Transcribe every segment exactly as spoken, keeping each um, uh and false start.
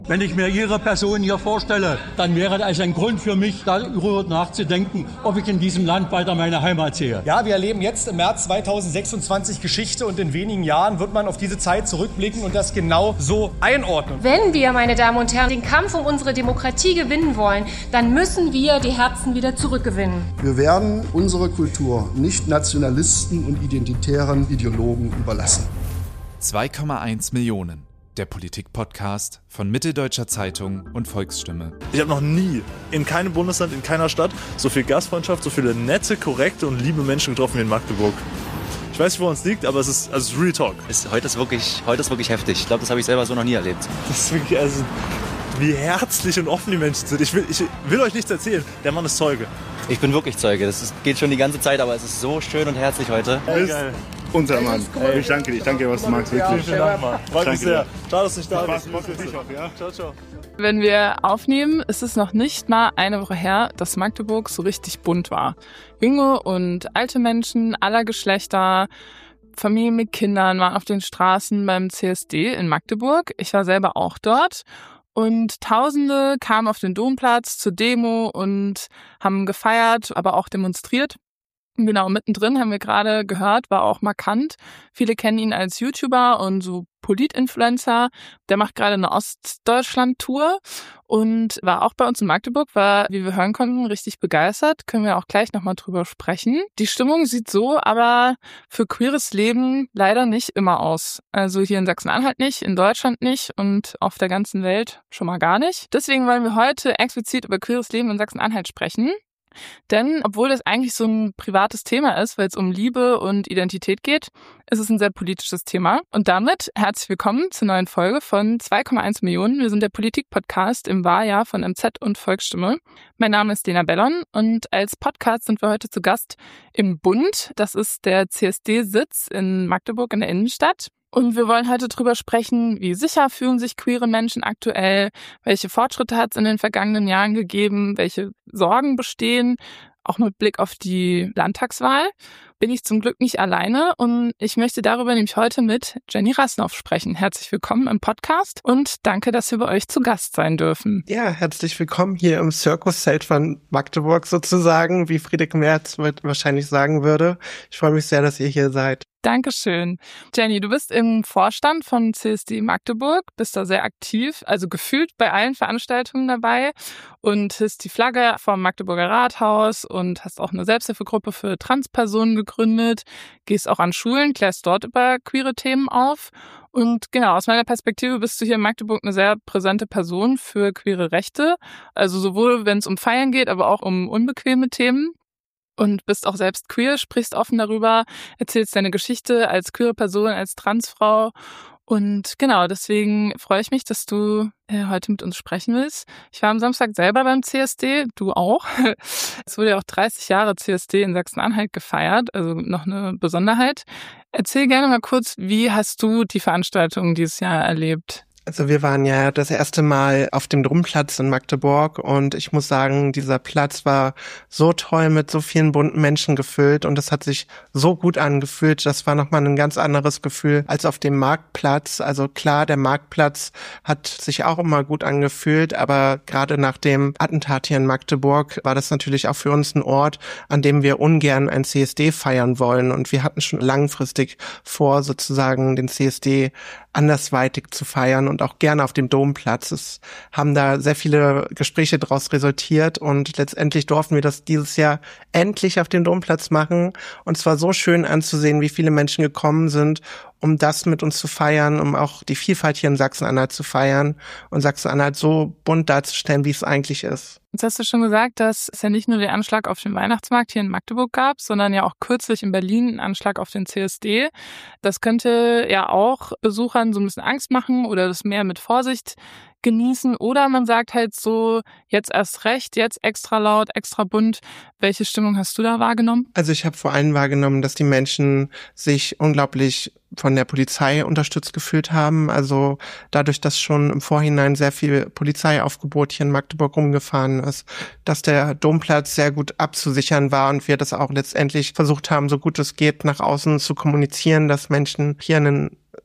Wenn ich mir Ihre Person hier vorstelle, dann wäre das ein Grund für mich, darüber nachzudenken, ob ich in diesem Land weiter meine Heimat sehe. Ja, wir erleben jetzt im März zweitausendsechsundzwanzig Geschichte und in wenigen Jahren wird man auf diese Zeit zurückblicken und das genau so einordnen. Wenn wir, meine Damen und Herren, den Kampf um unsere Demokratie gewinnen wollen, dann müssen wir die Herzen wieder zurückgewinnen. Wir werden unsere Kultur nicht Nationalisten und identitären Ideologen überlassen. zwei Komma eins Millionen. Der Politik-Podcast von Mitteldeutscher Zeitung und Volksstimme. Ich habe noch nie in keinem Bundesland, in keiner Stadt so viel Gastfreundschaft, so viele nette, korrekte und liebe Menschen getroffen wie in Magdeburg. Ich weiß nicht, woran es liegt, aber es ist, also es ist Real Talk. Es, heute, ist wirklich, heute ist wirklich heftig. Ich glaube, das habe ich selber so noch nie erlebt. Das ist wirklich, also, wie herzlich und offen die Menschen sind. Ich will, ich will euch nichts erzählen. Der Mann ist Zeuge. Ich bin wirklich Zeuge. Das ist, geht schon die ganze Zeit, aber es ist so schön und herzlich heute. Hey, geil. Unser Mann. Hey, ich danke dir, ich danke dir, was du magst. Wirklich. Vielen Dank, Mann. Freut mich sehr. Schade, dass du nicht da bist. Spaß für dich auch, ja? Ciao, ciao. Wenn wir aufnehmen, ist es noch nicht mal eine Woche her, dass Magdeburg so richtig bunt war. Junge und alte Menschen aller Geschlechter, Familien mit Kindern waren auf den Straßen beim C S D in Magdeburg. Ich war selber auch dort. Und Tausende kamen auf den Domplatz zur Demo und haben gefeiert, aber auch demonstriert. Genau, mittendrin haben wir gerade gehört, war auch markant. Viele kennen ihn als YouTuber und so Polit-Influencer. Der macht gerade eine Ostdeutschland-Tour und war auch bei uns in Magdeburg, war, wie wir hören konnten, richtig begeistert. Können wir auch gleich nochmal drüber sprechen. Die Stimmung sieht so aber für queeres Leben leider nicht immer aus. Also hier in Sachsen-Anhalt nicht, in Deutschland nicht und auf der ganzen Welt schon mal gar nicht. Deswegen wollen wir heute explizit über queeres Leben in Sachsen-Anhalt sprechen. Denn obwohl das eigentlich so ein privates Thema ist, weil es um Liebe und Identität geht, ist es ein sehr politisches Thema. Und damit herzlich willkommen zur neuen Folge von zwei Komma eins Millionen. Wir sind der Politik-Podcast im Wahljahr von M Z und Volksstimme. Mein Name ist Lena Bellon und als Podcast sind wir heute zu Gast im Bund. Das ist der C S D-Sitz in Magdeburg in der Innenstadt. Und wir wollen heute drüber sprechen, wie sicher fühlen sich queere Menschen aktuell, welche Fortschritte hat es in den vergangenen Jahren gegeben, welche Sorgen bestehen, auch mit Blick auf die Landtagswahl. Bin ich zum Glück nicht alleine und ich möchte darüber nämlich heute mit Jenny Rasnoff sprechen. Herzlich willkommen im Podcast und danke, dass wir bei euch zu Gast sein dürfen. Ja, herzlich willkommen hier im Circuszelt von Magdeburg sozusagen, wie Friedrich Merz wahrscheinlich sagen würde. Ich freue mich sehr, dass ihr hier seid. Dankeschön. Jenny, du bist im Vorstand von C S D Magdeburg, bist da sehr aktiv, also gefühlt bei allen Veranstaltungen dabei und hast die Flagge vom Magdeburger Rathaus und hast auch eine Selbsthilfegruppe für Transpersonen gegründet, gehst auch an Schulen, klärst dort über queere Themen auf. Und genau, aus meiner Perspektive bist du hier in Magdeburg eine sehr präsente Person für queere Rechte, also sowohl wenn es um Feiern geht, aber auch um unbequeme Themen. Und bist auch selbst queer, sprichst offen darüber, erzählst deine Geschichte als queere Person, als Transfrau. Und genau, deswegen freue ich mich, dass du äh, heute mit uns sprechen willst. Ich war am Samstag selber beim C S D, du auch. Es wurde ja auch dreißig Jahre C S D in Sachsen-Anhalt gefeiert, also noch eine Besonderheit. Erzähl gerne mal kurz, wie hast du die Veranstaltung dieses Jahr erlebt? Also wir waren ja das erste Mal auf dem Domplatz in Magdeburg und ich muss sagen, dieser Platz war so toll mit so vielen bunten Menschen gefüllt und es hat sich so gut angefühlt. Das war nochmal ein ganz anderes Gefühl als auf dem Marktplatz. Also klar, der Marktplatz hat sich auch immer gut angefühlt, aber gerade nach dem Attentat hier in Magdeburg war das natürlich auch für uns ein Ort, an dem wir ungern ein C S D feiern wollen und wir hatten schon langfristig vor, sozusagen den C S D andersweitig zu feiern und auch gerne auf dem Domplatz. Es haben da sehr viele Gespräche daraus resultiert und letztendlich durften wir das dieses Jahr endlich auf dem Domplatz machen und es war so schön anzusehen, wie viele Menschen gekommen sind, um das mit uns zu feiern, um auch die Vielfalt hier in Sachsen-Anhalt zu feiern und Sachsen-Anhalt so bunt darzustellen, wie es eigentlich ist. Jetzt hast du schon gesagt, dass es ja nicht nur den Anschlag auf den Weihnachtsmarkt hier in Magdeburg gab, sondern ja auch kürzlich in Berlin einen Anschlag auf den C S D. Das könnte ja auch Besuchern so ein bisschen Angst machen oder das mehr mit Vorsicht genießen. Oder man sagt halt so, jetzt erst recht, jetzt extra laut, extra bunt. Welche Stimmung hast du da wahrgenommen? Also ich habe vor allem wahrgenommen, dass die Menschen sich unglaublich von der Polizei unterstützt gefühlt haben. Also dadurch, dass schon im Vorhinein sehr viel Polizeiaufgebot hier in Magdeburg rumgefahren ist, dass der Domplatz sehr gut abzusichern war und wir das auch letztendlich versucht haben, so gut es geht, nach außen zu kommunizieren, dass Menschen hier einen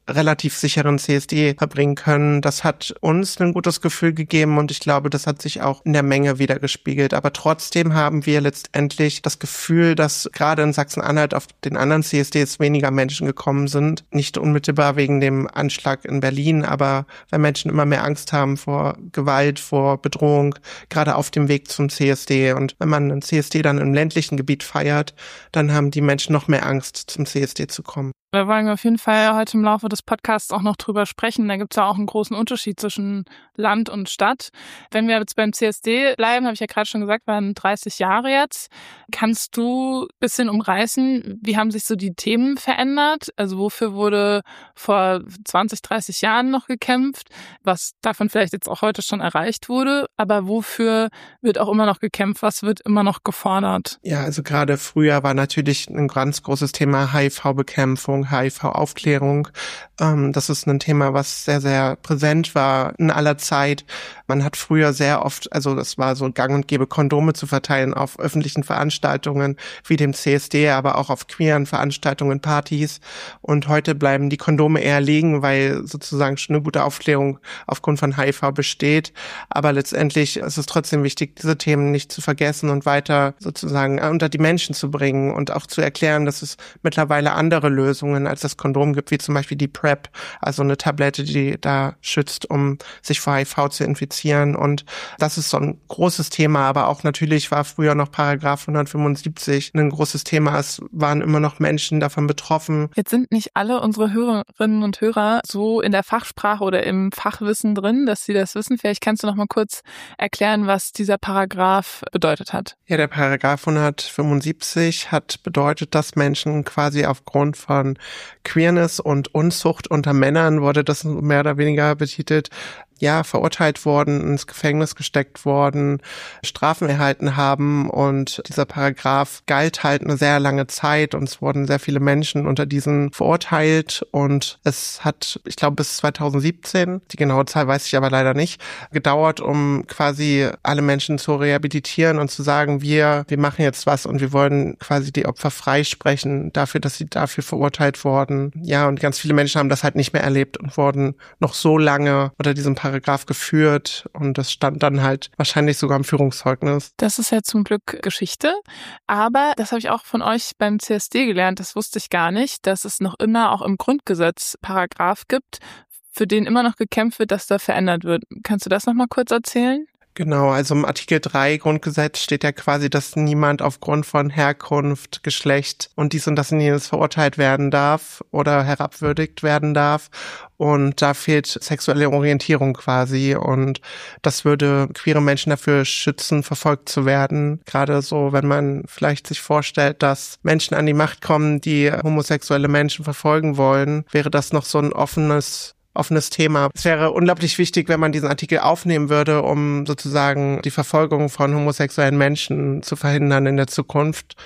relativ sicheren C S D verbringen können. Das hat uns ein gutes Gefühl gegeben und ich glaube, das hat sich auch in der Menge wiedergespiegelt. Aber trotzdem haben wir letztendlich das Gefühl, dass gerade in Sachsen-Anhalt auf den anderen C S Ds weniger Menschen gekommen sind. Nicht unmittelbar wegen dem Anschlag in Berlin, aber weil Menschen immer mehr Angst haben vor Gewalt, vor Bedrohung, gerade auf dem Weg zum C S D. Und wenn man einen C S D dann im ländlichen Gebiet feiert, dann haben die Menschen noch mehr Angst, zum C S D zu kommen. Da wollen wir auf jeden Fall heute im Laufe des Podcasts auch noch drüber sprechen. Da gibt es ja auch einen großen Unterschied zwischen Land und Stadt. Wenn wir jetzt beim C S D bleiben, habe ich ja gerade schon gesagt, waren dreißig Jahre jetzt. Kannst du ein bisschen umreißen, wie haben sich so die Themen verändert? Also wofür wurde vor zwanzig, dreißig Jahren noch gekämpft, was davon vielleicht jetzt auch heute schon erreicht wurde, aber wofür wird auch immer noch gekämpft, was wird immer noch gefordert? Ja, also gerade früher war natürlich ein ganz großes Thema H I V-Bekämpfung, H I V-Aufklärung. Ähm, das ist ein Thema, was sehr, sehr präsent war in aller Zeit. Man hat früher sehr oft, also das war so gang und gäbe, Kondome zu verteilen auf öffentlichen Veranstaltungen wie dem C S D, aber auch auf queeren Veranstaltungen, Partys. Und heute bleiben die Kondome eher liegen, weil sozusagen schon eine gute Aufklärung aufgrund von H I V besteht. Aber letztendlich ist es trotzdem wichtig, diese Themen nicht zu vergessen und weiter sozusagen unter die Menschen zu bringen und auch zu erklären, dass es mittlerweile andere Lösungen als das Kondom gibt, wie zum Beispiel die PrEP, also eine Tablette, die da schützt, um sich vor H I V zu infizieren. Und das ist so ein großes Thema, aber auch natürlich war früher noch Paragraph hundertfünfundsiebzig ein großes Thema. Es waren immer noch Menschen davon betroffen. Jetzt sind nicht alle unsere Hörerinnen und Hörer so in der Fachsprache oder im Fachwissen drin, dass sie das wissen. Vielleicht kannst du noch mal kurz erklären, was dieser Paragraph bedeutet hat. Ja, der Paragraph hundertfünfundsiebzig hat bedeutet, dass Menschen quasi aufgrund von Queerness und Unzucht unter Männern, wurde das mehr oder weniger betitelt, ja, verurteilt worden, ins Gefängnis gesteckt worden, Strafen erhalten haben und dieser Paragraph galt halt eine sehr lange Zeit und es wurden sehr viele Menschen unter diesen verurteilt und es hat, ich glaube, bis zweitausendsiebzehn, die genaue Zahl weiß ich aber leider nicht, gedauert, um quasi alle Menschen zu rehabilitieren und zu sagen, wir, wir machen jetzt was und wir wollen quasi die Opfer freisprechen dafür, dass sie dafür verurteilt wurden. Ja, und ganz viele Menschen haben das halt nicht mehr erlebt und wurden noch so lange unter diesem Paragraph geführt und das stand dann halt wahrscheinlich sogar im Führungszeugnis. Das ist ja zum Glück Geschichte, aber das habe ich auch von euch beim C S D gelernt, das wusste ich gar nicht, dass es noch immer auch im Grundgesetz Paragraph gibt, für den immer noch gekämpft wird, dass da verändert wird. Kannst du das noch mal kurz erzählen? Genau, also im Artikel drei Grundgesetz steht ja quasi, dass niemand aufgrund von Herkunft, Geschlecht und dies und das und jenes verurteilt werden darf oder herabwürdigt werden darf. Und da fehlt sexuelle Orientierung quasi und das würde queere Menschen dafür schützen, verfolgt zu werden. Gerade so, wenn man vielleicht sich vorstellt, dass Menschen an die Macht kommen, die homosexuelle Menschen verfolgen wollen, wäre das noch so ein offenes offenes Thema. Es wäre unglaublich wichtig, wenn man diesen Artikel aufnehmen würde, um sozusagen die Verfolgung von homosexuellen Menschen zu verhindern in der Zukunft.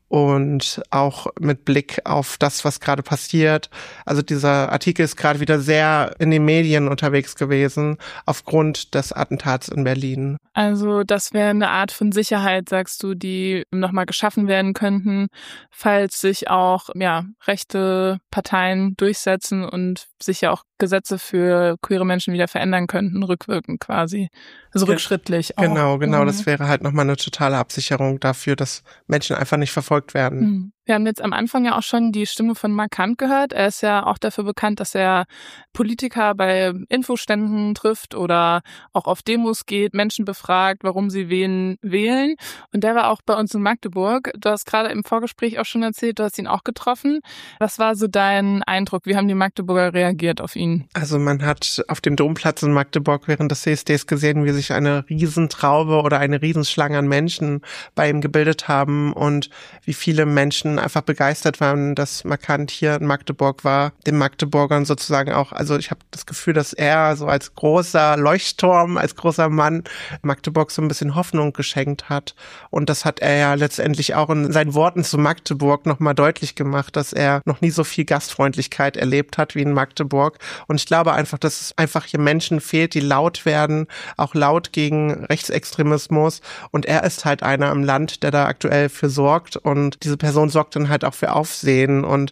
Und auch mit Blick auf das, was gerade passiert. Also dieser Artikel ist gerade wieder sehr in den Medien unterwegs gewesen, aufgrund des Attentats in Berlin. Also das wäre eine Art von Sicherheit, sagst du, die nochmal geschaffen werden könnten, falls sich auch ja rechte Parteien durchsetzen und sich ja auch Gesetze für queere Menschen wieder verändern könnten, rückwirkend quasi. Also rückschrittlich auch. Genau, genau. Mhm. Das wäre halt nochmal eine totale Absicherung dafür, dass Menschen einfach nicht verfolgt werden. Mhm. Wir haben jetzt am Anfang ja auch schon die Stimme von Marc Kant gehört. Er ist ja auch dafür bekannt, dass er Politiker bei Infoständen trifft oder auch auf Demos geht, Menschen befragt, warum sie wen wählen. Und der war auch bei uns in Magdeburg. Du hast gerade im Vorgespräch auch schon erzählt, du hast ihn auch getroffen. Was war so dein Eindruck? Wie haben die Magdeburger reagiert auf ihn? Also man hat auf dem Domplatz in Magdeburg während des C S Ds gesehen, wie sich eine Riesentraube oder eine Riesenschlange an Menschen bei ihm gebildet haben und wie viele Menschen einfach begeistert waren, dass Marc Kant hier in Magdeburg war, den Magdeburgern sozusagen auch, also ich habe das Gefühl, dass er so als großer Leuchtturm, als großer Mann Magdeburg so ein bisschen Hoffnung geschenkt hat und das hat er ja letztendlich auch in seinen Worten zu Magdeburg nochmal deutlich gemacht, dass er noch nie so viel Gastfreundlichkeit erlebt hat wie in Magdeburg und ich glaube einfach, dass es einfach hier Menschen fehlt, die laut werden, auch laut gegen Rechtsextremismus und er ist halt einer im Land, der da aktuell für sorgt und diese Person sorgt dann halt auch für Aufsehen und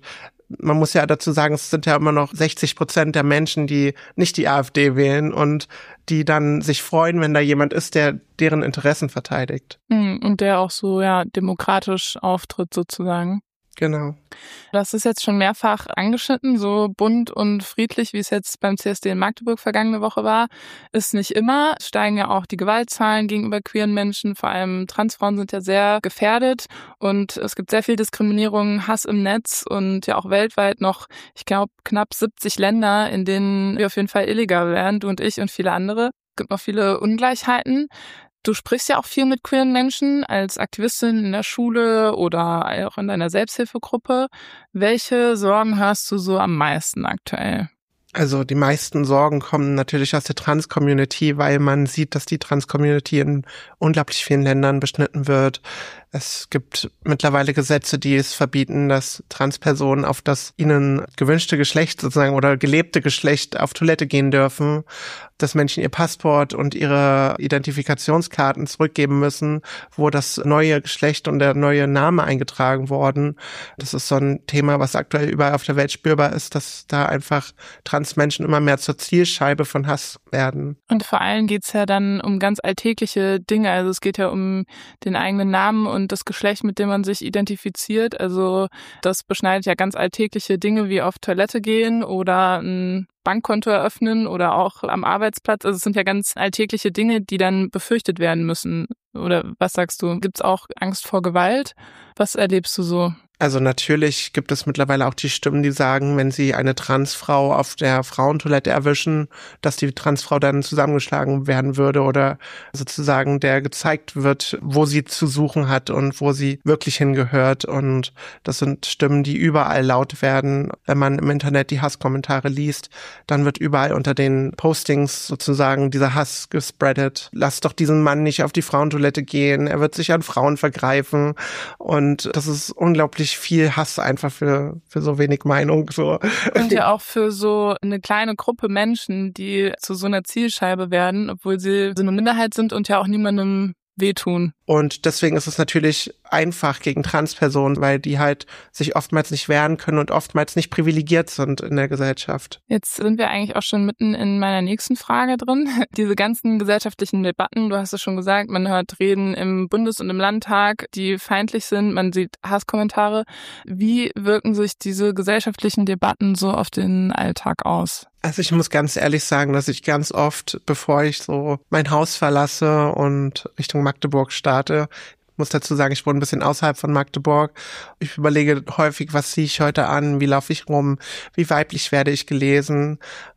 man muss ja dazu sagen, es sind ja immer noch sechzig Prozent der Menschen, die nicht die AfD wählen und die dann sich freuen, wenn da jemand ist, der deren Interessen verteidigt. Und der auch so, ja, demokratisch auftritt sozusagen. Genau. Das ist jetzt schon mehrfach angeschnitten, so bunt und friedlich, wie es jetzt beim C S D in Magdeburg vergangene Woche war, ist nicht immer. Es steigen ja auch die Gewaltzahlen gegenüber queeren Menschen, vor allem Transfrauen sind ja sehr gefährdet und es gibt sehr viel Diskriminierung, Hass im Netz und ja auch weltweit noch, ich glaube, knapp siebzig Länder, in denen wir auf jeden Fall illegal wären, du und ich und viele andere. Es gibt noch viele Ungleichheiten. Du sprichst ja auch viel mit queeren Menschen als Aktivistin in der Schule oder auch in deiner Selbsthilfegruppe. Welche Sorgen hörst du so am meisten aktuell? Also die meisten Sorgen kommen natürlich aus der Trans-Community, weil man sieht, dass die Trans-Community in unglaublich vielen Ländern beschnitten wird. Es gibt mittlerweile Gesetze, die es verbieten, dass Transpersonen auf das ihnen gewünschte Geschlecht sozusagen oder gelebte Geschlecht auf Toilette gehen dürfen, dass Menschen ihr Passport und ihre Identifikationskarten zurückgeben müssen, wo das neue Geschlecht und der neue Name eingetragen worden. Das ist so ein Thema, was aktuell überall auf der Welt spürbar ist, dass da einfach Transmenschen immer mehr zur Zielscheibe von Hass werden. Und vor allem geht's ja dann um ganz alltägliche Dinge. Also es geht ja um den eigenen Namen und das Geschlecht, mit dem man sich identifiziert. Also das beschneidet ja ganz alltägliche Dinge wie auf Toilette gehen oder ein Bankkonto eröffnen oder auch am Arbeitsplatz. Also es sind ja ganz alltägliche Dinge, die dann befürchtet werden müssen. Oder was sagst du? Gibt's auch Angst vor Gewalt? Was erlebst du so? Also natürlich gibt es mittlerweile auch die Stimmen, die sagen, wenn sie eine Transfrau auf der Frauentoilette erwischen, dass die Transfrau dann zusammengeschlagen werden würde oder sozusagen der gezeigt wird, wo sie zu suchen hat und wo sie wirklich hingehört. Und das sind Stimmen, die überall laut werden. Wenn man im Internet die Hasskommentare liest, dann wird überall unter den Postings sozusagen dieser Hass gespreadet. Lass doch diesen Mann nicht auf die Frauentoilette gehen, er wird sich an Frauen vergreifen. Und das ist unglaublich viel Hass einfach für für so wenig Meinung. So. Und ja auch für so eine kleine Gruppe Menschen, die zu so einer Zielscheibe werden, obwohl sie so eine Minderheit sind und ja auch niemandem wehtun. Und deswegen ist es natürlich einfach gegen Transpersonen, weil die halt sich oftmals nicht wehren können und oftmals nicht privilegiert sind in der Gesellschaft. Jetzt sind wir eigentlich auch schon mitten in meiner nächsten Frage drin. Diese ganzen gesellschaftlichen Debatten, du hast es schon gesagt, man hört Reden im Bundes- und im Landtag, die feindlich sind, man sieht Hasskommentare. Wie wirken sich diese gesellschaftlichen Debatten so auf den Alltag aus? Also ich muss ganz ehrlich sagen, dass ich ganz oft, bevor ich so mein Haus verlasse und Richtung Magdeburg starte, ich muss dazu sagen, ich wohne ein bisschen außerhalb von Magdeburg. Ich überlege häufig, was ziehe ich heute an, wie laufe ich rum, wie weiblich werde ich gelesen,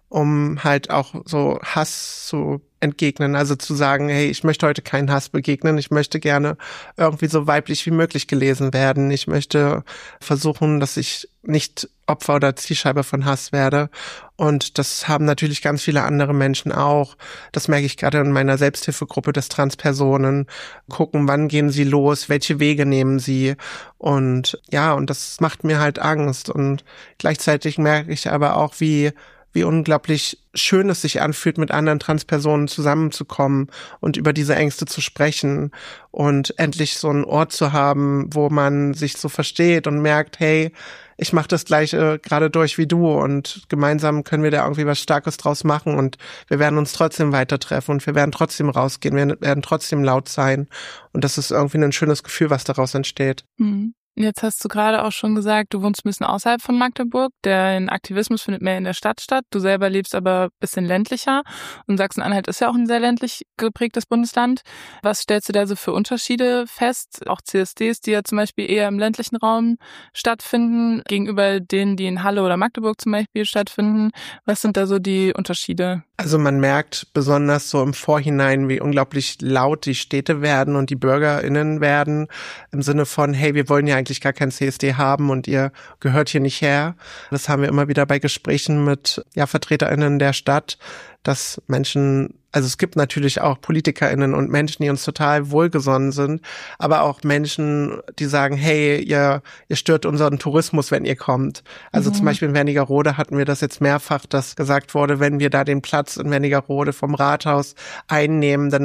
um halt auch so Hass zu entgegnen, also zu sagen, hey, ich möchte heute keinen Hass begegnen, ich möchte gerne irgendwie so weiblich wie möglich gelesen werden, ich möchte versuchen, dass ich nicht Opfer oder Zielscheibe von Hass werde und das haben natürlich ganz viele andere Menschen auch, das merke ich gerade in meiner Selbsthilfegruppe des Transpersonen, gucken, wann gehen sie los, welche Wege nehmen sie und ja, und das macht mir halt Angst und gleichzeitig merke ich aber auch, wie wie unglaublich schön es sich anfühlt, mit anderen Transpersonen zusammenzukommen und über diese Ängste zu sprechen und endlich so einen Ort zu haben, wo man sich so versteht und merkt, hey, ich mache das Gleiche gerade durch wie du und gemeinsam können wir da irgendwie was Starkes draus machen und wir werden uns trotzdem weiter treffen und wir werden trotzdem rausgehen, wir werden trotzdem laut sein und das ist irgendwie ein schönes Gefühl, was daraus entsteht. Mhm. Jetzt hast du gerade auch schon gesagt, du wohnst ein bisschen außerhalb von Magdeburg. Der Aktivismus findet mehr in der Stadt statt. Du selber lebst aber ein bisschen ländlicher. Und Sachsen-Anhalt ist ja auch ein sehr ländlich geprägtes Bundesland. Was stellst du da so für Unterschiede fest? Auch C S Ds, die ja zum Beispiel eher im ländlichen Raum stattfinden, gegenüber denen, die in Halle oder Magdeburg zum Beispiel stattfinden. Was sind da so die Unterschiede? Also man merkt besonders so im Vorhinein, wie unglaublich laut die Städte werden und die BürgerInnen werden. Im Sinne von, hey, wir wollen ja eigentlich gar kein C S D haben und ihr gehört hier nicht her. Das haben wir immer wieder bei Gesprächen mit ja, VertreterInnen der Stadt, dass Menschen, also es gibt natürlich auch PolitikerInnen und Menschen, die uns total wohlgesonnen sind, aber auch Menschen, die sagen, hey, ihr, ihr stört unseren Tourismus, wenn ihr kommt. Also mhm. zum Beispiel in Wernigerode hatten wir das jetzt mehrfach, dass gesagt wurde, wenn wir da den Platz in Wernigerode vom Rathaus einnehmen, dann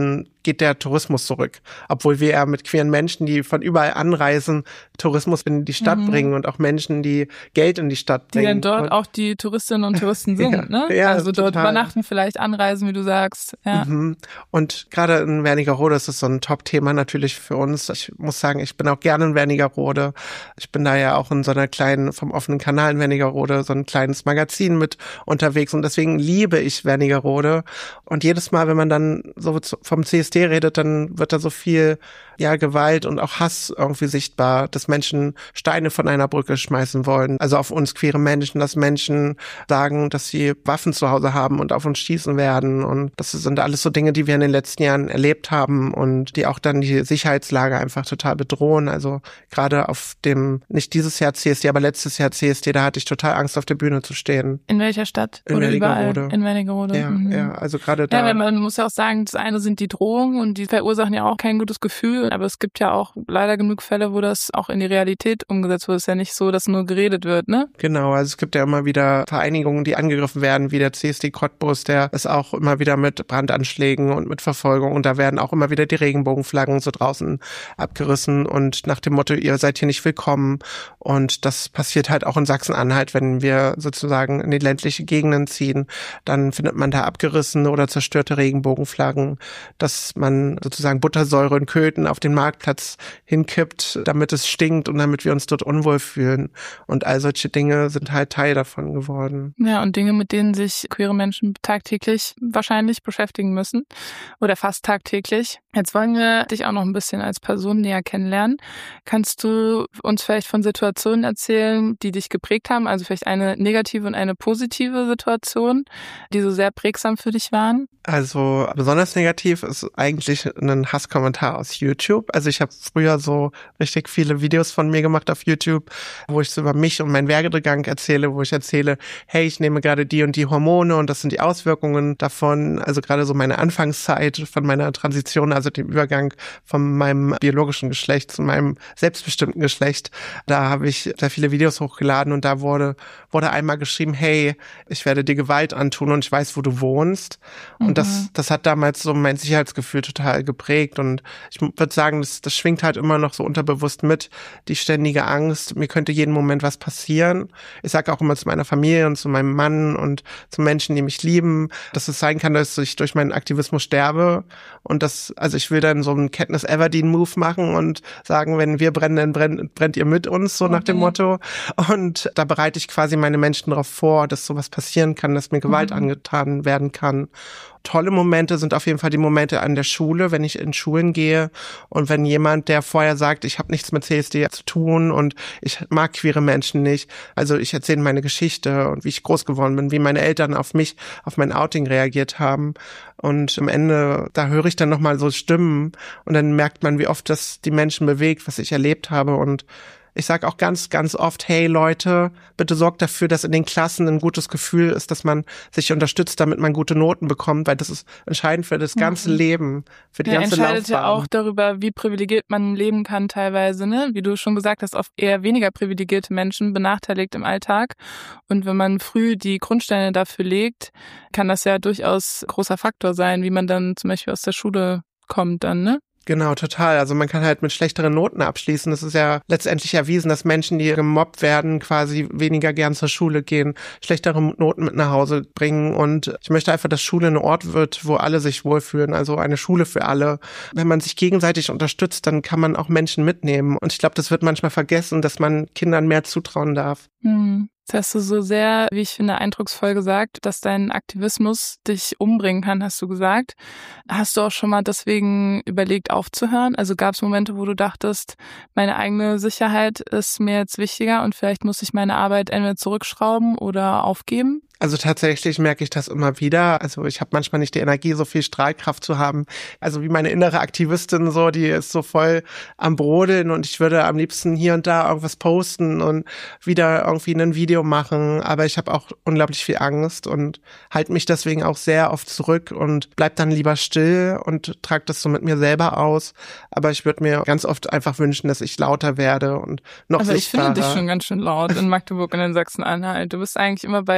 geht der Tourismus zurück. Obwohl wir ja mit queeren Menschen, die von überall anreisen, Tourismus in die Stadt mhm. bringen und auch Menschen, die Geld in die Stadt bringen. Die dann dort und auch die Touristinnen und Touristen sind, ja, ne? Ja, also total. Dort übernachten, vielleicht anreisen, wie du sagst. Ja. Mhm. Und gerade in Wernigerode ist es so ein Top-Thema natürlich für uns. Ich muss sagen, ich bin auch gerne in Wernigerode. Ich bin da ja auch in so einer kleinen, vom offenen Kanal in Wernigerode, so ein kleines Magazin mit unterwegs und deswegen liebe ich Wernigerode. Und jedes Mal, wenn man dann so vom C S D redet, dann wird da so viel ja Gewalt und auch Hass irgendwie sichtbar, dass Menschen Steine von einer Brücke schmeißen wollen. Also auf uns queere Menschen, dass Menschen sagen, dass sie Waffen zu Hause haben und auf uns schießen werden. Und das sind alles so Dinge, die wir in den letzten Jahren erlebt haben und die auch dann die Sicherheitslage einfach total bedrohen. Also gerade auf dem, nicht dieses Jahr C S D, aber letztes Jahr C S D, da hatte ich total Angst, auf der Bühne zu stehen. In welcher Stadt? In Oder überall? Wernigerode. In Wernigerode. Ja, mhm. ja, also gerade da. Ja, weil man muss ja auch sagen, das eine sind die Drohungen und die verursachen ja auch kein gutes Gefühl, aber es gibt ja auch leider genug Fälle, wo das auch in die Realität umgesetzt wird. Es ist ja nicht so, dass nur geredet wird, ne? Genau, also es gibt ja immer wieder Vereinigungen, die angegriffen werden, wie der C S D Cottbus, der ist auch immer wieder mit Brandanschlägen und mit Verfolgung und da werden auch immer wieder die Regenbogenflaggen so draußen abgerissen und nach dem Motto, ihr seid hier nicht willkommen. Und das passiert halt auch in Sachsen-Anhalt, wenn wir sozusagen in die ländliche Gegenden ziehen, dann findet man da abgerissene oder zerstörte Regenbogenflaggen, dass man sozusagen Buttersäure in Köthen auf den Marktplatz hinkippt, damit es stinkt und damit wir uns dort unwohl fühlen. Und all solche Dinge sind halt Teil davon geworden. Ja, und Dinge, mit denen sich queere Menschen tagtäglich wahrscheinlich beschäftigen müssen oder fast tagtäglich. Jetzt wollen wir dich auch noch ein bisschen als Person näher kennenlernen. Kannst du uns vielleicht von Situationen erzählen, die dich geprägt haben? Also vielleicht eine negative und eine positive Situation, die so sehr prägsam für dich waren? Also besonders negativ ist eigentlich ein Hasskommentar aus YouTube. Also ich habe früher so richtig viele Videos von mir gemacht auf YouTube, wo ich so über mich und meinen Werdegang erzähle, wo ich erzähle, hey, ich nehme gerade die und die Hormone und das sind die Auswirkungen davon. Also gerade so meine Anfangszeit von meiner Transition, also dem Übergang von meinem biologischen Geschlecht zu meinem selbstbestimmten Geschlecht. Da habe ich sehr viele Videos hochgeladen und da wurde wurde einmal geschrieben, hey, ich werde dir Gewalt antun und ich weiß, wo du wohnst. Und mhm. das das hat damals so mein Sicherheitsgefühl total geprägt und ich würde sagen, das, das schwingt halt immer noch so unterbewusst mit, die ständige Angst, mir könnte jeden Moment was passieren. Ich sage auch immer zu meiner Familie und zu meinem Mann und zu Menschen, die mich lieben, dass es sein kann, dass ich durch meinen Aktivismus sterbe und das, also ich will dann so einen Katniss Everdeen-Move machen und sagen, wenn wir brennen, dann brennt, brennt ihr mit uns, so okay. nach dem Motto. Und da bereite ich quasi meine Menschen darauf vor, dass sowas passieren kann, dass mir Gewalt mhm. angetan werden kann. Tolle Momente sind auf jeden Fall die Momente an der Schule, wenn ich in Schulen gehe und wenn jemand, der vorher sagt, ich habe nichts mit C S D zu tun und ich mag queere Menschen nicht, also ich erzähle meine Geschichte und wie ich groß geworden bin, wie meine Eltern auf mich, auf mein Outing reagiert haben und am Ende, da höre ich dann nochmal so Stimmen und dann merkt man, wie oft das die Menschen bewegt, was ich erlebt habe und ich sage auch ganz, ganz oft, hey Leute, bitte sorgt dafür, dass in den Klassen ein gutes Gefühl ist, dass man sich unterstützt, damit man gute Noten bekommt, weil das ist entscheidend für das ganze mhm. Leben, für die ja, ganze Laufbahn. Entscheidet ja auch darüber, wie privilegiert man leben kann teilweise, ne? Wie du schon gesagt hast, oft eher weniger privilegierte Menschen benachteiligt im Alltag. Und wenn man früh die Grundsteine dafür legt, kann das ja durchaus großer Faktor sein, wie man dann zum Beispiel aus der Schule kommt dann, ne? Genau, total. Also man kann halt mit schlechteren Noten abschließen. Das ist ja letztendlich erwiesen, dass Menschen, die gemobbt werden, quasi weniger gern zur Schule gehen, schlechtere Noten mit nach Hause bringen. Und ich möchte einfach, dass Schule ein Ort wird, wo alle sich wohlfühlen. Also eine Schule für alle. Wenn man sich gegenseitig unterstützt, dann kann man auch Menschen mitnehmen. Und ich glaube, das wird manchmal vergessen, dass man Kindern mehr zutrauen darf. Hm. Das hast du so sehr, wie ich finde, eindrucksvoll gesagt, dass dein Aktivismus dich umbringen kann, hast du gesagt. Hast du auch schon mal deswegen überlegt, aufzuhören? Also gab es Momente, wo du dachtest, meine eigene Sicherheit ist mir jetzt wichtiger und vielleicht muss ich meine Arbeit entweder zurückschrauben oder aufgeben? Also tatsächlich merke ich das immer wieder. Also ich habe manchmal nicht die Energie, so viel Strahlkraft zu haben. Also wie meine innere Aktivistin so, die ist so voll am Brodeln und ich würde am liebsten hier und da irgendwas posten und wieder irgendwie ein Video machen. Aber ich habe auch unglaublich viel Angst und halte mich deswegen auch sehr oft zurück und bleib dann lieber still und trage das so mit mir selber aus. Aber ich würde mir ganz oft einfach wünschen, dass ich lauter werde und noch also sichtbarer. Also ich finde dich schon ganz schön laut in Magdeburg und in Sachsen-Anhalt. Du bist eigentlich immer bei vielen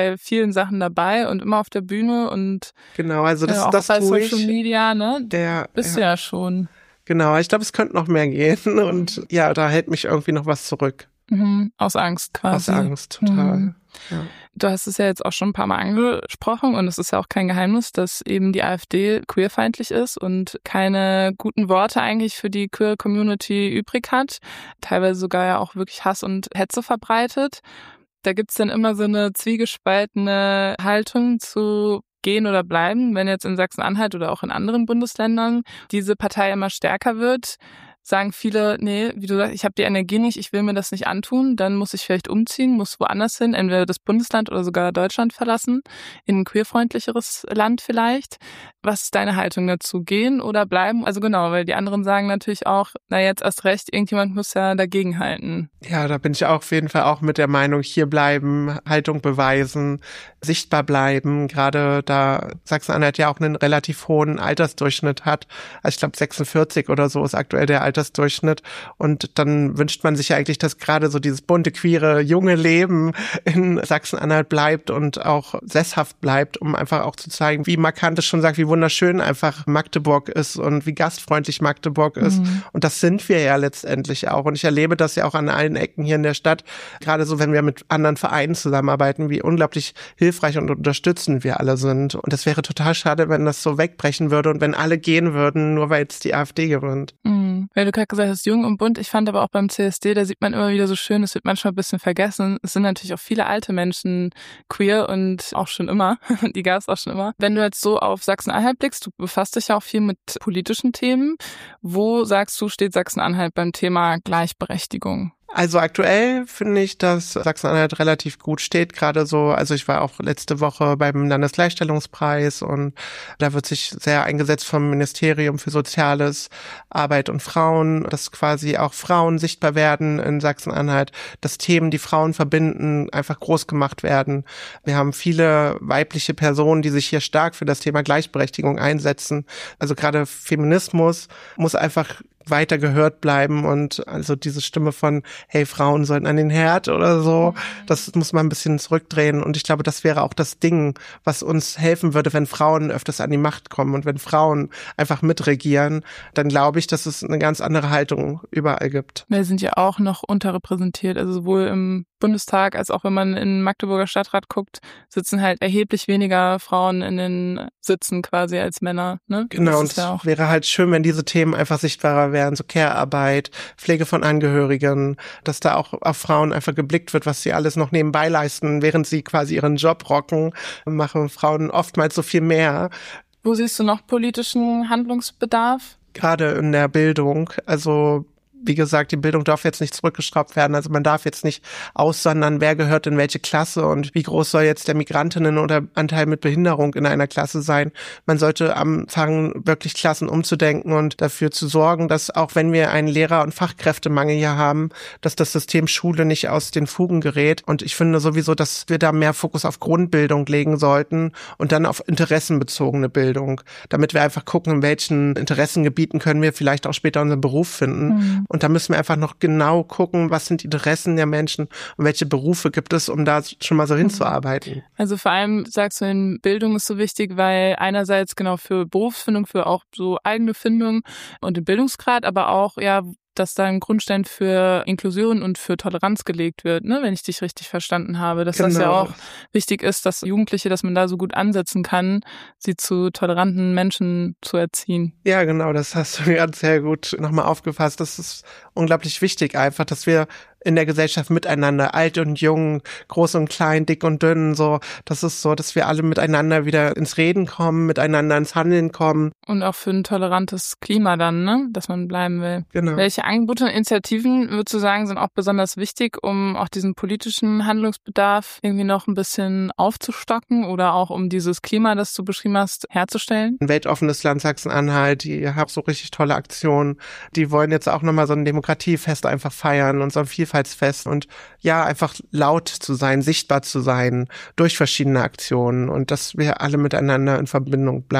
vielen Sachen dabei und immer auf der Bühne und genau, also das, ja, auch das bei tue Social ich. Media, ne? Der, Bist ja. du ja schon. Genau, ich glaube, es könnte noch mehr gehen und ja, da hält mich irgendwie noch was zurück. Mhm. Aus Angst quasi. Aus Angst, total. Mhm. Ja. Du hast es ja jetzt auch schon ein paar Mal angesprochen und es ist ja auch kein Geheimnis, dass eben die AfD queerfeindlich ist und keine guten Worte eigentlich für die Queer-Community übrig hat, teilweise sogar ja auch wirklich Hass und Hetze verbreitet. Da gibt's dann immer so eine zwiegespaltene Haltung zu gehen oder bleiben, wenn jetzt in Sachsen-Anhalt oder auch in anderen Bundesländern diese Partei immer stärker wird. Sagen viele, nee, wie du sagst, ich habe die Energie nicht, ich will mir das nicht antun, dann muss ich vielleicht umziehen, muss woanders hin, entweder das Bundesland oder sogar Deutschland verlassen, in ein queerfreundlicheres Land vielleicht. Was ist deine Haltung dazu? Gehen oder bleiben? Also genau, weil die anderen sagen natürlich auch, na jetzt erst recht, irgendjemand muss ja dagegenhalten. Ja, da bin ich auch auf jeden Fall auch mit der Meinung, hier bleiben, Haltung beweisen, sichtbar bleiben, gerade da Sachsen-Anhalt ja auch einen relativ hohen Altersdurchschnitt hat. Also ich glaube sechsundvierzig oder so ist aktuell der Altersdurchschnitt und dann wünscht man sich ja eigentlich, dass gerade so dieses bunte, queere, junge Leben in Sachsen-Anhalt bleibt und auch sesshaft bleibt, um einfach auch zu zeigen, wie markant es schon sagt, wie wunderschön einfach Magdeburg ist und wie gastfreundlich Magdeburg ist. Mhm. Und das sind wir ja letztendlich auch. Und ich erlebe das ja auch an allen Ecken hier in der Stadt, gerade so, wenn wir mit anderen Vereinen zusammenarbeiten, wie unglaublich hilfreich und unterstützend wir alle sind. Und es wäre total schade, wenn das so wegbrechen würde und wenn alle gehen würden, nur weil jetzt die AfD gewinnt. Mhm. Weil du gerade gesagt hast, jung und bunt. Ich fand aber auch beim C S D, da sieht man immer wieder so schön, es wird manchmal ein bisschen vergessen. Es sind natürlich auch viele alte Menschen queer und auch schon immer. Die gab es auch schon immer. Wenn du jetzt so auf Sachsen-Anhalt blickst, du befasst dich ja auch viel mit politischen Themen. Wo sagst du, steht Sachsen-Anhalt beim Thema Gleichberechtigung? Also aktuell finde ich, dass Sachsen-Anhalt relativ gut steht, gerade so, also ich war auch letzte Woche beim Landesgleichstellungspreis und da wird sich sehr eingesetzt vom Ministerium für Soziales, Arbeit und Frauen, dass quasi auch Frauen sichtbar werden in Sachsen-Anhalt, dass Themen, die Frauen verbinden, einfach groß gemacht werden. Wir haben viele weibliche Personen, die sich hier stark für das Thema Gleichberechtigung einsetzen. Also gerade Feminismus muss einfach weiter gehört bleiben und also diese Stimme von, hey, Frauen sollten an den Herd oder so, das muss man ein bisschen zurückdrehen und ich glaube, das wäre auch das Ding, was uns helfen würde, wenn Frauen öfters an die Macht kommen und wenn Frauen einfach mitregieren, dann glaube ich, dass es eine ganz andere Haltung überall gibt. Wir sind ja auch noch unterrepräsentiert, also sowohl im Bundestag als auch wenn man in den Magdeburger Stadtrat guckt, sitzen halt erheblich weniger Frauen in den Sitzen quasi als Männer. Ne? Genau, und es ja wäre halt schön, wenn diese Themen einfach sichtbarer wären, so Care-Arbeit, Pflege von Angehörigen, dass da auch auf Frauen einfach geblickt wird, was sie alles noch nebenbei leisten, während sie quasi ihren Job rocken, machen Frauen oftmals so viel mehr. Wo siehst du noch politischen Handlungsbedarf? Gerade in der Bildung, also wie gesagt, die Bildung darf jetzt nicht zurückgeschraubt werden. Also man darf jetzt nicht aussondern, wer gehört in welche Klasse und wie groß soll jetzt der Migrantinnen- oder Anteil mit Behinderung in einer Klasse sein. Man sollte anfangen, wirklich Klassen umzudenken und dafür zu sorgen, dass auch wenn wir einen Lehrer- und Fachkräftemangel hier haben, dass das System Schule nicht aus den Fugen gerät. Und ich finde sowieso, dass wir da mehr Fokus auf Grundbildung legen sollten und dann auf interessenbezogene Bildung, damit wir einfach gucken, in welchen Interessengebieten können wir vielleicht auch später unseren Beruf finden. Mhm. Und da müssen wir einfach noch genau gucken, was sind die Interessen der Menschen und welche Berufe gibt es, um da schon mal so hinzuarbeiten. Also vor allem sagst du, Bildung ist so wichtig, weil einerseits genau für Berufsfindung, für auch so eigene Findung und den Bildungsgrad, aber auch ja, dass da ein Grundstein für Inklusion und für Toleranz gelegt wird, ne, wenn ich dich richtig verstanden habe. Dass genau. Das ja auch wichtig ist, dass Jugendliche, dass man da so gut ansetzen kann, sie zu toleranten Menschen zu erziehen. Ja, genau, das hast du ganz sehr gut nochmal aufgefasst. Das ist unglaublich wichtig einfach, dass wir in der Gesellschaft miteinander, alt und jung, groß und klein, dick und dünn, so, das ist so, dass wir alle miteinander wieder ins Reden kommen, miteinander ins Handeln kommen. Und auch für ein tolerantes Klima dann, ne, dass man bleiben will. Genau. Welche Angebote und Initiativen, würdest du sagen, sind auch besonders wichtig, um auch diesen politischen Handlungsbedarf irgendwie noch ein bisschen aufzustocken oder auch um dieses Klima, das du beschrieben hast, herzustellen? Ein weltoffenes Land Sachsen-Anhalt, die haben so richtig tolle Aktionen, die wollen jetzt auch nochmal so ein Demokratiefest einfach feiern und so ein Vielfaltsfest und ja, einfach laut zu sein, sichtbar zu sein durch verschiedene Aktionen und dass wir alle miteinander in Verbindung bleiben.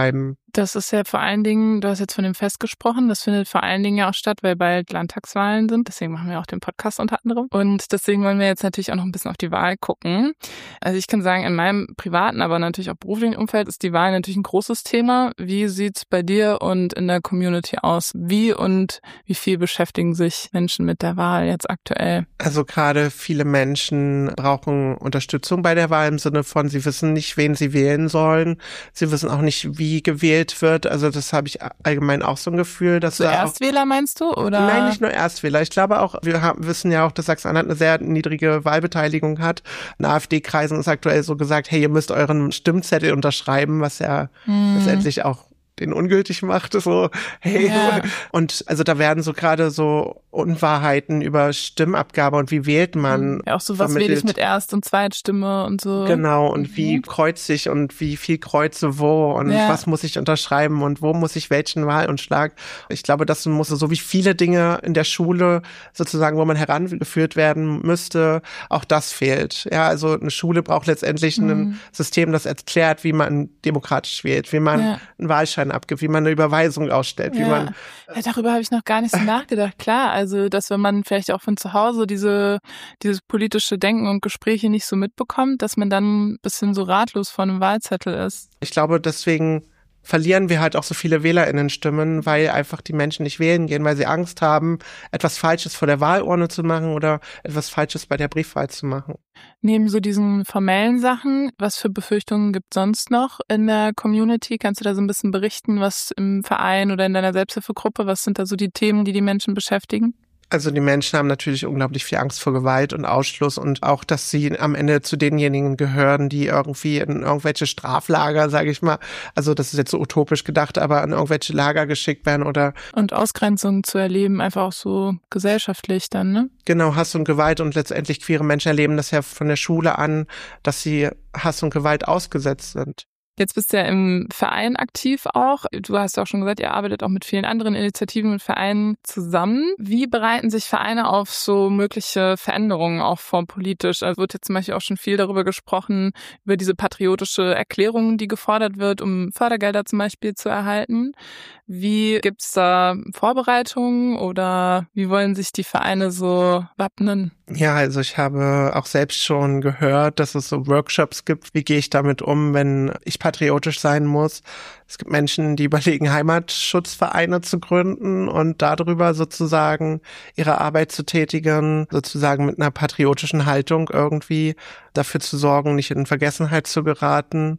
Das ist ja vor allen Dingen, du hast jetzt von dem Fest gesprochen, das findet vor allen Dingen ja auch statt, weil bald Landtagswahlen sind. Deswegen machen wir auch den Podcast unter anderem. Und deswegen wollen wir jetzt natürlich auch noch ein bisschen auf die Wahl gucken. Also ich kann sagen, in meinem privaten, aber natürlich auch beruflichen Umfeld ist die Wahl natürlich ein großes Thema. Wie sieht's bei dir und in der Community aus? Wie und wie viel beschäftigen sich Menschen mit der Wahl jetzt aktuell? Also gerade viele Menschen brauchen Unterstützung bei der Wahl im Sinne von, sie wissen nicht, wen sie wählen sollen. Sie wissen auch nicht, wie gewählt wird. Also das habe ich allgemein auch so ein Gefühl, dass so da Erstwähler meinst du? Oder? Nein, nicht nur Erstwähler. Ich glaube auch, wir haben, wissen ja auch, dass Sachsen-Anhalt eine sehr niedrige Wahlbeteiligung hat. In AfD-Kreisen ist aktuell so gesagt, hey, ihr müsst euren Stimmzettel unterschreiben, was ja hm. letztendlich auch den ungültig macht, so, hey. Ja. Und also da werden so gerade so Unwahrheiten über Stimmabgabe und wie wählt man. Ja, auch so, was wähle ich mit Erst- und Zweitstimme und so. Genau, und mhm. wie kreuze ich und wie viel kreuze wo und ja. was muss ich unterschreiben und wo muss ich welchen Wahlumschlag. Ich glaube, das muss so wie viele Dinge in der Schule sozusagen, wo man herangeführt werden müsste, auch das fehlt. Ja, also eine Schule braucht letztendlich mhm. ein System, das erklärt, wie man demokratisch wählt, wie man ja. einen Wahlschein abgibt, wie man eine Überweisung ausstellt, ja. wie man. Ja, darüber habe ich noch gar nicht so nachgedacht. Klar, also dass wenn man vielleicht auch von zu Hause diese dieses politische Denken und Gespräche nicht so mitbekommt, dass man dann ein bisschen so ratlos vor einem Wahlzettel ist. Ich glaube, deswegen verlieren wir halt auch so viele WählerInnen-Stimmen, weil einfach die Menschen nicht wählen gehen, weil sie Angst haben, etwas Falsches vor der Wahlurne zu machen oder etwas Falsches bei der Briefwahl zu machen. Neben so diesen formellen Sachen, was für Befürchtungen gibt es sonst noch in der Community? Kannst du da so ein bisschen berichten, was im Verein oder in deiner Selbsthilfegruppe, was sind da so die Themen, die die Menschen beschäftigen? Also die Menschen haben natürlich unglaublich viel Angst vor Gewalt und Ausschluss und auch, dass sie am Ende zu denjenigen gehören, die irgendwie in irgendwelche Straflager, sage ich mal, also das ist jetzt so utopisch gedacht, aber in irgendwelche Lager geschickt werden oder... Und Ausgrenzung zu erleben, einfach auch so gesellschaftlich dann, ne? Genau, Hass und Gewalt und letztendlich queere Menschen erleben das ja von der Schule an, dass sie Hass und Gewalt ausgesetzt sind. Jetzt bist du ja im Verein aktiv auch. Du hast auch schon gesagt, ihr arbeitet auch mit vielen anderen Initiativen und Vereinen zusammen. Wie bereiten sich Vereine auf so mögliche Veränderungen auch vor politisch? Also wird jetzt zum Beispiel auch schon viel darüber gesprochen, über diese patriotische Erklärung, die gefordert wird, um Fördergelder zum Beispiel zu erhalten. Wie gibt's da Vorbereitungen oder wie wollen sich die Vereine so wappnen? Ja, also ich habe auch selbst schon gehört, dass es so Workshops gibt. Wie gehe ich damit um, wenn ich patriotisch sein muss? Es gibt Menschen, die überlegen, Heimatschutzvereine zu gründen und darüber sozusagen ihre Arbeit zu tätigen, sozusagen mit einer patriotischen Haltung irgendwie dafür zu sorgen, nicht in Vergessenheit zu geraten.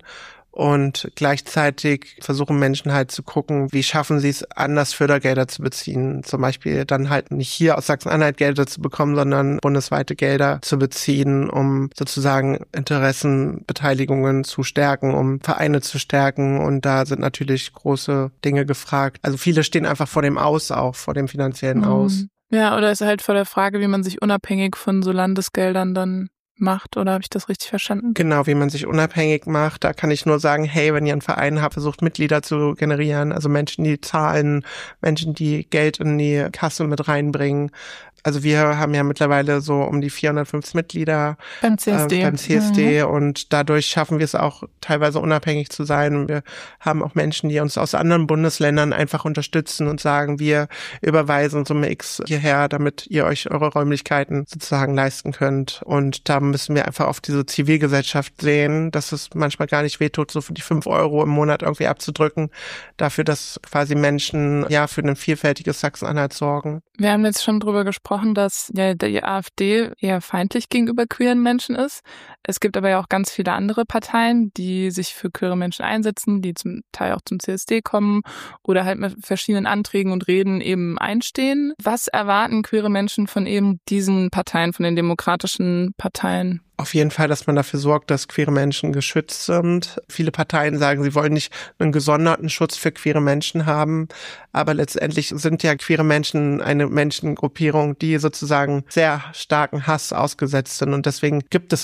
Und gleichzeitig versuchen Menschen halt zu gucken, wie schaffen sie es, anders Fördergelder zu beziehen. Zum Beispiel dann halt nicht hier aus Sachsen-Anhalt Gelder zu bekommen, sondern bundesweite Gelder zu beziehen, um sozusagen Interessenbeteiligungen zu stärken, um Vereine zu stärken. Und da sind natürlich große Dinge gefragt. Also viele stehen einfach vor dem Aus auch, vor dem finanziellen mhm. Aus. Ja, oder ist halt vor der Frage, wie man sich unabhängig von so Landesgeldern dann macht, oder habe ich das richtig verstanden? Genau, wie man sich unabhängig macht. Da kann ich nur sagen, hey, wenn ihr einen Verein habt, versucht Mitglieder zu generieren, also Menschen, die zahlen, Menschen, die Geld in die Kasse mit reinbringen. Also wir haben ja mittlerweile so um die vierhundertfünfzig Mitglieder beim C S D, äh, beim C S D mhm. und dadurch schaffen wir es auch teilweise unabhängig zu sein. Wir haben auch Menschen, die uns aus anderen Bundesländern einfach unterstützen und sagen, wir überweisen Summe X hierher, damit ihr euch eure Räumlichkeiten sozusagen leisten könnt. Und da müssen wir einfach auf diese Zivilgesellschaft sehen, dass es manchmal gar nicht wehtut, so für die fünf Euro im Monat irgendwie abzudrücken, dafür, dass quasi Menschen ja für ein vielfältiges Sachsen-Anhalt sorgen. Wir haben jetzt schon drüber gesprochen, dass ja die AfD eher feindlich gegenüber queeren Menschen ist. Es gibt aber ja auch ganz viele andere Parteien, die sich für queere Menschen einsetzen, die zum Teil auch zum C S D kommen oder halt mit verschiedenen Anträgen und Reden eben einstehen. Was erwarten queere Menschen von eben diesen Parteien, von den demokratischen Parteien? Auf jeden Fall, dass man dafür sorgt, dass queere Menschen geschützt sind. Viele Parteien sagen, sie wollen nicht einen gesonderten Schutz für queere Menschen haben, aber letztendlich sind ja queere Menschen eine Menschengruppierung, die sozusagen sehr starken Hass ausgesetzt sind und deswegen gibt es, glaube ich,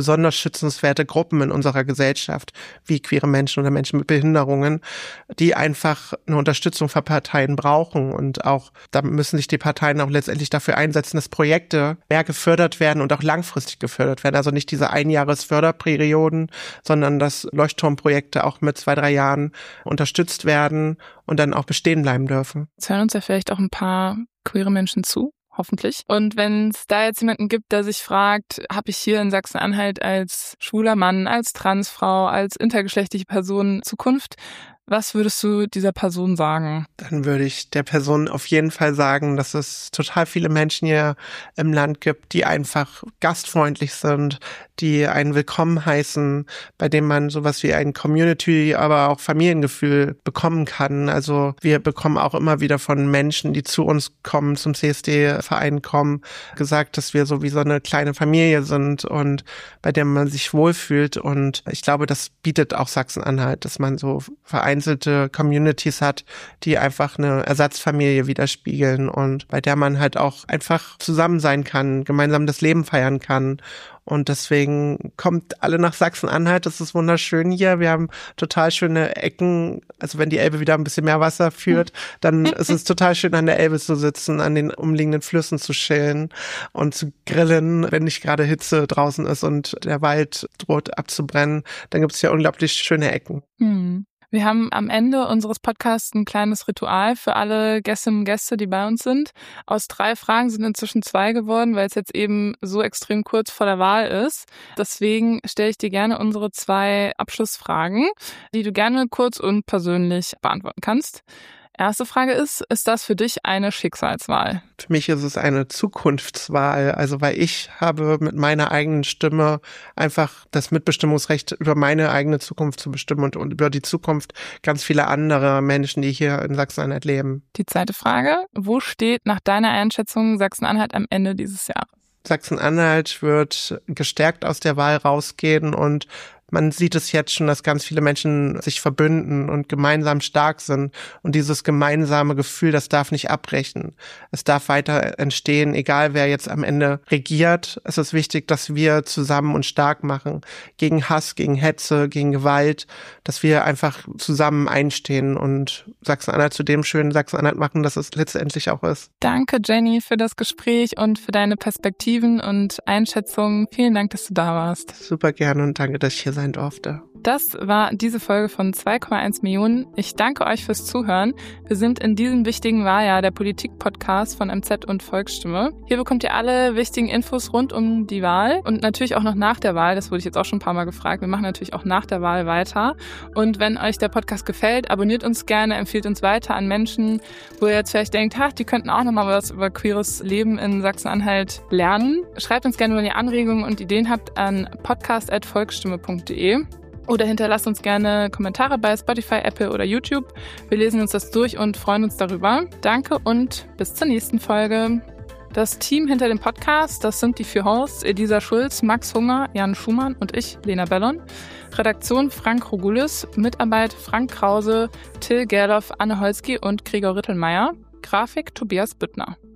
besonders schützenswerte Gruppen in unserer Gesellschaft, wie queere Menschen oder Menschen mit Behinderungen, die einfach eine Unterstützung für Parteien brauchen. Und auch, da müssen sich die Parteien auch letztendlich dafür einsetzen, dass Projekte mehr gefördert werden und auch langfristig gefördert werden. Also nicht diese Einjahresförderperioden, sondern dass Leuchtturmprojekte auch mit zwei, drei Jahren unterstützt werden und dann auch bestehen bleiben dürfen. Jetzt hören uns ja vielleicht auch ein paar queere Menschen zu. Hoffentlich. Und wenn es da jetzt jemanden gibt, der sich fragt, habe ich hier in Sachsen-Anhalt als schwuler Mann, als Transfrau, als intergeschlechtliche Person Zukunft, was würdest du dieser Person sagen? Dann würde ich der Person auf jeden Fall sagen, dass es total viele Menschen hier im Land gibt, die einfach gastfreundlich sind, die einen willkommen heißen, bei dem man sowas wie ein Community, aber auch Familiengefühl bekommen kann. Also wir bekommen auch immer wieder von Menschen, die zu uns kommen, zum C S D-Verein kommen, gesagt, dass wir so wie so eine kleine Familie sind und bei der man sich wohlfühlt. Und ich glaube, das bietet auch Sachsen-Anhalt, dass man so vereinzelte Communities hat, die einfach eine Ersatzfamilie widerspiegeln und bei der man halt auch einfach zusammen sein kann, gemeinsam das Leben feiern kann. Und deswegen kommt alle nach Sachsen-Anhalt. Das ist wunderschön hier. Wir haben total schöne Ecken. Also wenn die Elbe wieder ein bisschen mehr Wasser führt, dann ist es total schön, an der Elbe zu sitzen, an den umliegenden Flüssen zu chillen und zu grillen, wenn nicht gerade Hitze draußen ist und der Wald droht abzubrennen. Dann gibt es hier unglaublich schöne Ecken. Hm. Wir haben am Ende unseres Podcasts ein kleines Ritual für alle Gästinnen und Gäste, die bei uns sind. Aus drei Fragen sind inzwischen zwei geworden, weil es jetzt eben so extrem kurz vor der Wahl ist. Deswegen stelle ich dir gerne unsere zwei Abschlussfragen, die du gerne kurz und persönlich beantworten kannst. Erste Frage ist, ist das für dich eine Schicksalswahl? Für mich ist es eine Zukunftswahl, also weil ich habe mit meiner eigenen Stimme einfach das Mitbestimmungsrecht über meine eigene Zukunft zu bestimmen und, und über die Zukunft ganz vieler anderer Menschen, die hier in Sachsen-Anhalt leben. Die zweite Frage, wo steht nach deiner Einschätzung Sachsen-Anhalt am Ende dieses Jahres? Sachsen-Anhalt wird gestärkt aus der Wahl rausgehen und man sieht es jetzt schon, dass ganz viele Menschen sich verbünden und gemeinsam stark sind. Und dieses gemeinsame Gefühl, das darf nicht abbrechen. Es darf weiter entstehen, egal wer jetzt am Ende regiert. Es ist wichtig, dass wir zusammen uns stark machen. Gegen Hass, gegen Hetze, gegen Gewalt. Dass wir einfach zusammen einstehen und Sachsen-Anhalt zu dem schönen Sachsen-Anhalt machen, dass es letztendlich auch ist. Danke, Jenny, für das Gespräch und für deine Perspektiven und Einschätzungen. Vielen Dank, dass du da warst. Super gerne und danke, dass ich hier sein durfte. Das war diese Folge von zwei Komma eins Millionen. Ich danke euch fürs Zuhören. Wir sind in diesem wichtigen Wahljahr der Politik-Podcast von M Z und Volksstimme. Hier bekommt ihr alle wichtigen Infos rund um die Wahl und natürlich auch noch nach der Wahl. Das wurde ich jetzt auch schon ein paar Mal gefragt. Wir machen natürlich auch nach der Wahl weiter. Und wenn euch der Podcast gefällt, abonniert uns gerne, empfiehlt uns weiter an Menschen, wo ihr jetzt vielleicht denkt, ha, die könnten auch noch mal was über queeres Leben in Sachsen-Anhalt lernen. Schreibt uns gerne, wenn ihr Anregungen und Ideen habt, an podcast at volksstimme punkt de. Oder hinterlasst uns gerne Kommentare bei Spotify, Apple oder YouTube. Wir lesen uns das durch und freuen uns darüber. Danke und bis zur nächsten Folge. Das Team hinter dem Podcast, das sind die vier Hosts Elisa Schulz, Max Hunger, Jan Schumann und ich, Lena Bellon. Redaktion Frank Rogulis, Mitarbeit Frank Krause, Till Gerloff, Anne Holzki und Gregor Rittelmeier. Grafik Tobias Büttner.